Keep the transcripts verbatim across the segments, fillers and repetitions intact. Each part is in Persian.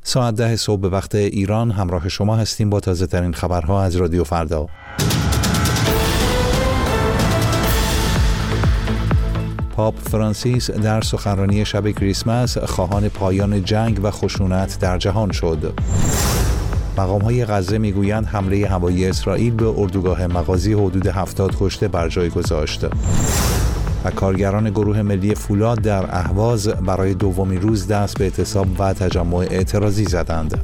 ساعت ده صبح به وقت ایران همراه شما هستیم با تازه ترین خبرها از رادیو فردا. پاپ فرانسیس در سخنرانی شب کریسمس خواهان پایان جنگ و خشونت در جهان شد. مقام‌های غزه میگویند حمله هوایی اسرائیل به اردوگاه مغازی حدود هفتاد کشته بر جای گذاشت. و کارگران گروه ملی فولاد در اهواز برای دومین روز دست به اعتصاب و تجمع اعتراضی زدند.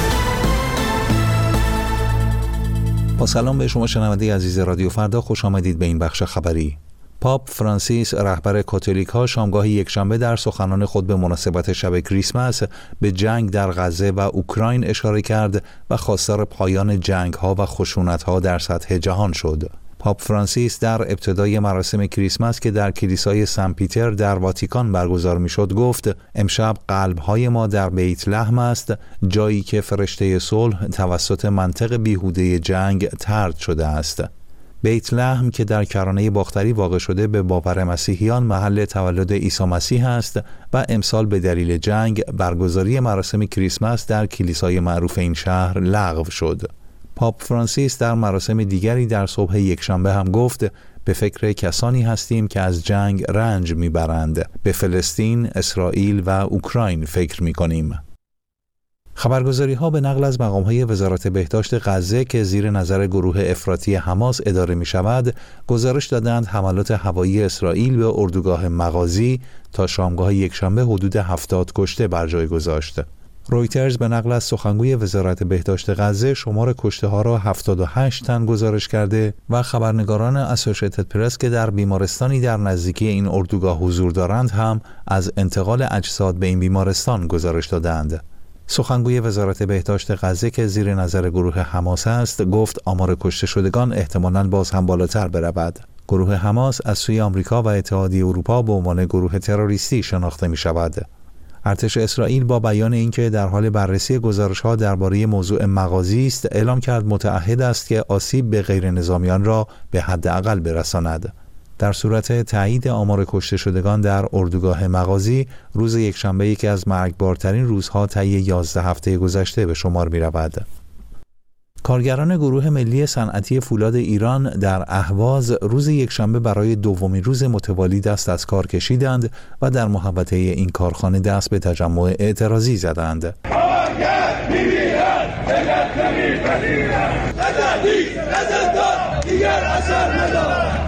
با سلام به شما شنونده عزیز رادیو فردا، خوش آمدید به این بخش خبری. پاپ فرانسیس رهبر کاتولیک ها شامگاه یکشنبه در سخنان خود به مناسبت شب کریسمس به جنگ در غزه و اوکراین اشاره کرد و خواستار پایان جنگ ها و خشونت ها در سطح جهان شد. پاپ فرانسیس در ابتدای مراسم کریسمس که در کلیسای سن پیتر در واتیکان برگزار میشد گفت: امشب قلب‌های ما در بیت لحم است، جایی که فرشته صلح توسط منطق بیهوده جنگ طرد شده است. بیت لحم که در کرانه باختری واقع شده به باور مسیحیان محل تولد عیسی مسیح است و امسال به دلیل جنگ برگزاری مراسم کریسمس در کلیسای معروف این شهر لغو شد. پاپ فرانسیس در مراسم دیگری در صبح یکشنبه هم گفت: به فکر کسانی هستیم که از جنگ رنج میبرند. به فلسطین، اسرائیل و اوکراین فکر میکنیم. خبرگزاری ها به نقل از مقام های وزارت بهداشت غزه که زیر نظر گروه افراطی حماس اداره می شود گزارش دادند حملات هوایی اسرائیل به اردوگاه مغازی تا شامگاه یکشنبه حدود هفتاد کشته بر جای گذاشت. رویترز به نقل از سخنگوی وزارت بهداشت غزه شمار کشته ها را هفتاد و هشت تن گزارش کرده و خبرنگاران اسوسییتد پرس که در بیمارستانی در نزدیکی این اردوگاه حضور دارند هم از انتقال اجساد به این بیمارستان گزارش دادند. سخنگوی وزارت بهداشت غزه که زیر نظر گروه حماس است گفت آمار کشته شدگان احتمالاً باز هم بالاتر برود. گروه حماس از سوی آمریکا و اتحادیه اروپا به عنوان گروه تروریستی شناخته می شود. ارتش اسرائیل با بیان اینکه در حال بررسی گزارش‌ها درباره موضوع مغازی است اعلام کرد متعهد است که آسیب به غیر نظامیان را به حداقل برساند. در صورت تایید آمار کشته شدگان در اردوگاه مغازی، روز یکشنبه یکی از مرگبارترین روزها طی یازده هفته گذشته به شمار می رود. کارگران گروه ملی صنعتی فولاد ایران در اهواز روز یکشنبه برای دومین روز متوالی دست از کار کشیدند و در محوطه این کارخانه دست به تجمع اعتراضی زدند. کارگر می‌میرد، ملت نمی‌پذیرد، نزدیک، نزدان، دیگر اثر ندارد.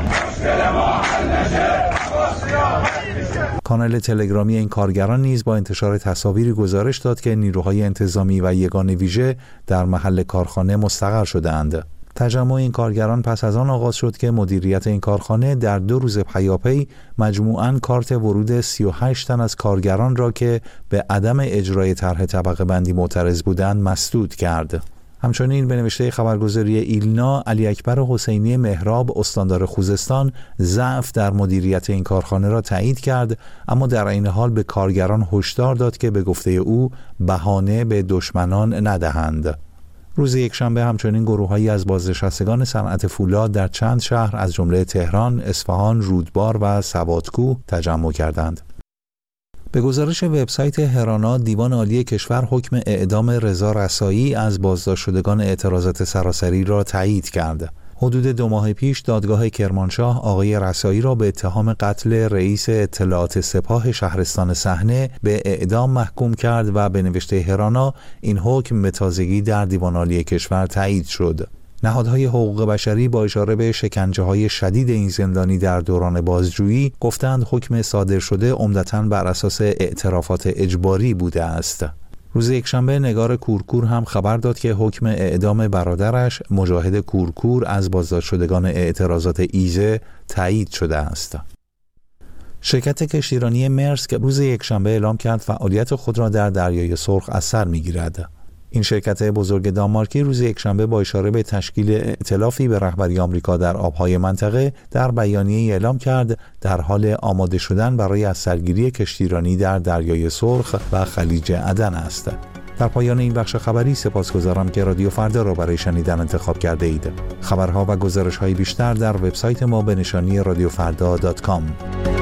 کانال تلگرامی این کارگران نیز با انتشار تصاویری گزارش داد که نیروهای انتظامی و یگان ویژه در محل کارخانه مستقر شده‌اند. تجمع این کارگران پس از آن آغاز شد که مدیریت این کارخانه در دو روز پیاپی مجموعاً کارت ورود سی و هشت تن از کارگران را که به عدم اجرای طرح طبقه بندی معترض بودند مسدود کرد. همچنین به نوشته خبرگزاری ایلنا، علی اکبر حسینی مهراب استاندار خوزستان ضعف در مدیریت این کارخانه را تایید کرد، اما در این حال به کارگران هشدار داد که به گفته او بهانه به دشمنان ندهند. روز یکشنبه همچنین گروه‌هایی از بازنشستگان صنعت فولاد در چند شهر از جمله تهران، اصفهان، رودبار و سوادکوه تجمع کردند. به گزارش وبسایت هرانا، دیوان عالی کشور حکم اعدام رضا رسایی از بازداشت شدگان اعتراضات سراسری را تایید کرد. حدود دو ماه پیش دادگاه کرمانشاه آقای رسایی را به اتهام قتل رئیس اطلاعات سپاه شهرستان صحنه به اعدام محکوم کرد و به نوشته هرانا این حکم به تازگی در دیوان عالی کشور تایید شد. نهادهای حقوق بشری با اشاره به شکنجه‌های شدید این زندانی در دوران بازجویی گفتند حکم صادر شده عمدتاً بر اساس اعترافات اجباری بوده است. روز یکشنبه نگار کورکور هم خبر داد که حکم اعدام برادرش مجاهد کورکور از بازداشت شدگان اعتراضات ایزه تایید شده است. شرکت کشتیرانی مرسک روز یکشنبه اعلام کرد فعالیت خود را در دریای سرخ از سر می‌گیرد. این شرکت بزرگ دانمارکی روز یکشنبه با اشاره به تشکیل ائتلافی به رهبری آمریکا در آبهای منطقه در بیانیه‌ای اعلام کرد در حال آماده شدن برای از سرگیری کشتیرانی در دریای سرخ و خلیج عدن است. در پایان این بخش خبری سپاسگزارم که رادیو فردا را برای شنیدن انتخاب کرده اید. خبرها و گزارش‌های بیشتر در وبسایت ما به نشانی رادیو فردا دات کام.